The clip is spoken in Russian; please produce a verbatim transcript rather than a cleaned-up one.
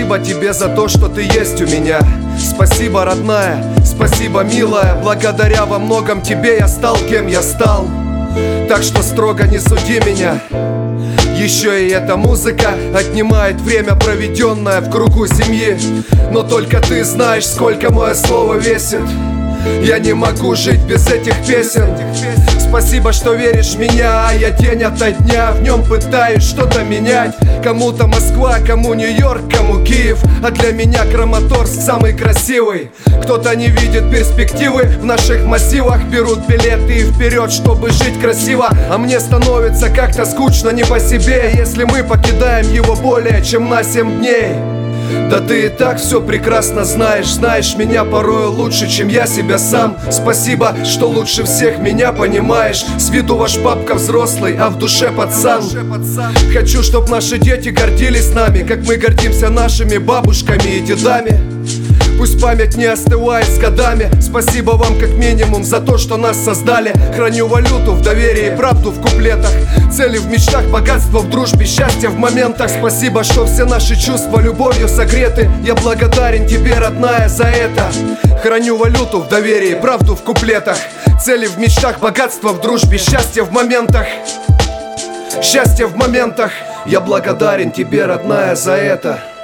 Спасибо тебе за то, что ты есть у меня. Спасибо, родная, спасибо, милая. Благодаря во многом тебе я стал, кем я стал. Так что строго не суди меня. Еще и эта музыка отнимает время, проведенное в кругу семьи. Но только ты знаешь, сколько мое слово весит. Я не могу жить без этих песен. Спасибо, что веришь в меня, а я день ото дня в нем пытаюсь что-то менять. Кому-то Москва, кому Нью-Йорк, кому Киев, а для меня Краматорск самый красивый. Кто-то не видит перспективы в наших массивах, берут билеты и вперед, чтобы жить красиво. А мне становится как-то скучно не по себе, если мы покидаем его более чем на семь дней. Да ты и так все прекрасно знаешь. Знаешь меня порою лучше, чем я себя сам. Спасибо, что лучше всех меня понимаешь. С виду ваш папка взрослый, а в душе пацан. Хочу, чтоб наши дети гордились нами, как мы гордимся нашими бабушками и дедами. Пусть память не остывает с годами. Спасибо вам как минимум за то, что нас создали. Храню валюту в доверии, правду в куплетах. Цели в мечтах, богатство в дружбе, счастье в моментах. Спасибо, что все наши чувства любовью согреты. Я благодарен тебе, родная, за это. Храню валюту в доверии, правду в куплетах. Цели в мечтах, богатство в дружбе, счастье в моментах. Счастье в моментах. Я благодарен тебе, родная, за это.